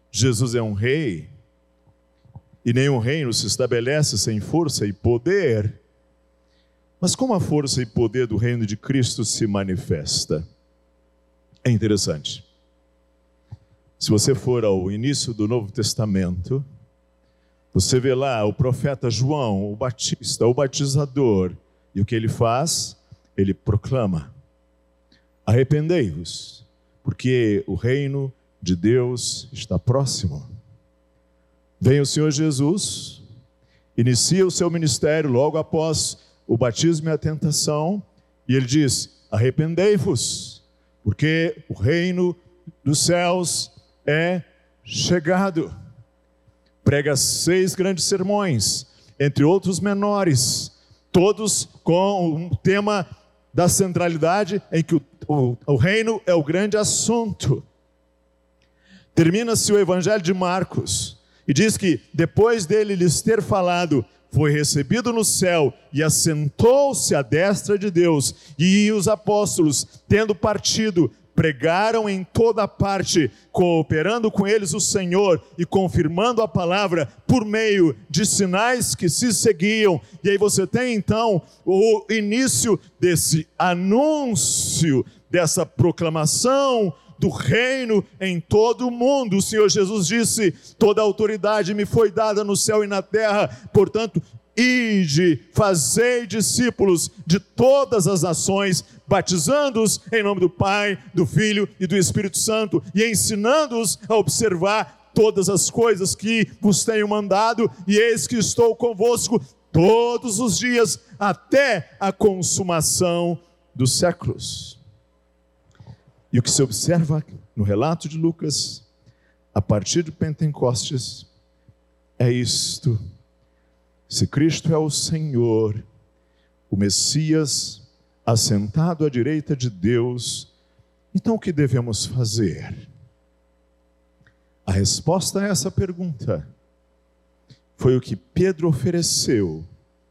Jesus é um rei, e nenhum reino se estabelece sem força e poder. Mas como a força e poder do reino de Cristo se manifesta? É interessante. Se você for ao início do Novo Testamento, você vê lá o profeta João, o Batista, o batizador, e o que ele faz? Ele proclama: arrependei-vos, porque o reino de Deus está próximo. Vem o Senhor Jesus, inicia o seu ministério logo após o batismo e a tentação, e ele diz: arrependei-vos, porque o reino dos céus é chegado. Prega 6 grandes sermões, entre outros menores, todos com o tema da centralidade em que o reino é o grande assunto. Termina-se o Evangelho de Marcos e diz que depois dele lhes ter falado, foi recebido no céu e assentou-se à destra de Deus. E os apóstolos, tendo partido, pregaram em toda parte, cooperando com eles o Senhor e confirmando a palavra por meio de sinais que se seguiam. E aí você tem então o início desse anúncio, dessa proclamação do reino em todo o mundo. O Senhor Jesus disse: toda autoridade me foi dada no céu e na terra, portanto, ide, fazei discípulos de todas as nações, batizando-os em nome do Pai, do Filho e do Espírito Santo, e ensinando-os a observar todas as coisas que vos tenho mandado, e eis que estou convosco todos os dias, até a consumação dos séculos. E o que se observa no relato de Lucas, a partir de Pentecostes, é isto: se Cristo é o Senhor, o Messias, assentado à direita de Deus, então o que devemos fazer? A resposta a essa pergunta foi o que Pedro ofereceu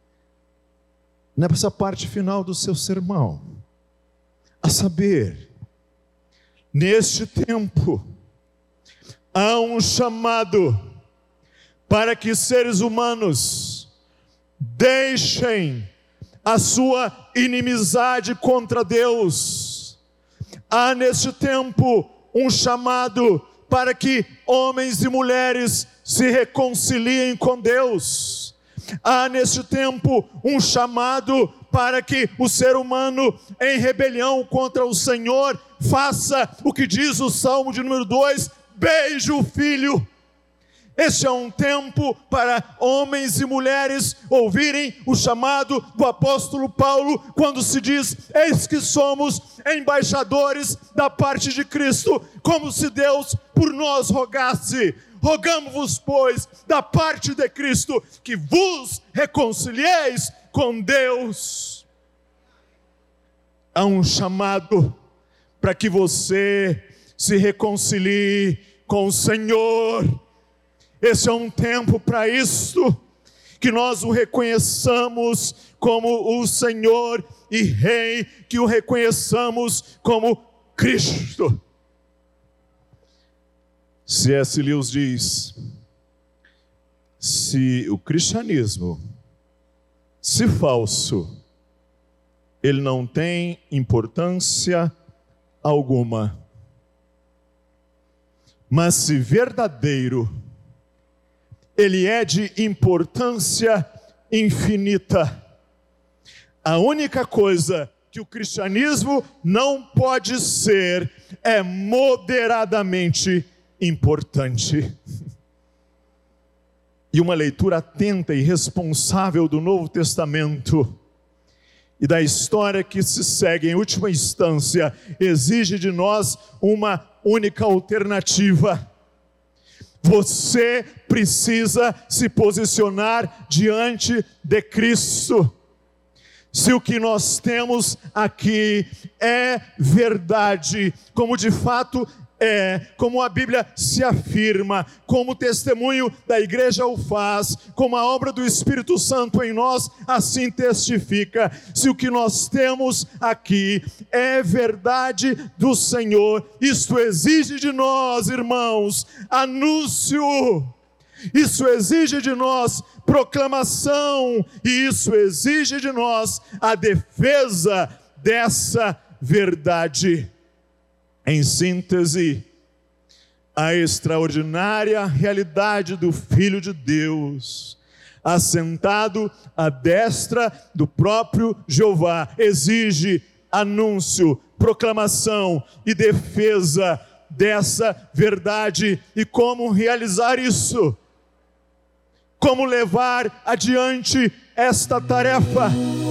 nessa parte final do seu sermão, a saber, neste tempo há um chamado para que seres humanos deixem a sua inimizade contra Deus. Há neste tempo um chamado para que homens e mulheres se reconciliem com Deus. Há neste tempo um chamado para que o ser humano em rebelião contra o Senhor faça o que diz o Salmo de número 2, beije o filho. Este é um tempo para homens e mulheres ouvirem o chamado do apóstolo Paulo, quando se diz: eis que somos embaixadores da parte de Cristo, como se Deus por nós rogasse. Rogamo-vos, pois, da parte de Cristo, que vos reconcilieis com Deus. Há um chamado para que você se reconcilie com o Senhor. Esse é um tempo para isto, que nós o reconheçamos como o Senhor e Rei, que o reconheçamos como Cristo. C.S. Lewis diz: se o cristianismo, se falso, ele não tem importância alguma, mas se verdadeiro, ele é de importância infinita. A única coisa que o cristianismo não pode ser é moderadamente importante. E uma leitura atenta e responsável do Novo Testamento e da história que se segue em última instância exige de nós uma única alternativa. Você precisa se posicionar diante de Cristo. Se o que nós temos aqui é verdade, como de fato é, como a Bíblia se afirma, como o testemunho da igreja o faz, como a obra do Espírito Santo em nós assim testifica. Se o que nós temos aqui é verdade do Senhor, isto exige de nós, irmãos, anúncio. Isso exige de nós proclamação, e isso exige de nós a defesa dessa verdade. Em síntese, a extraordinária realidade do Filho de Deus, assentado à destra do próprio Jeová, exige anúncio, proclamação e defesa dessa verdade. E como realizar isso? Como levar adiante esta tarefa?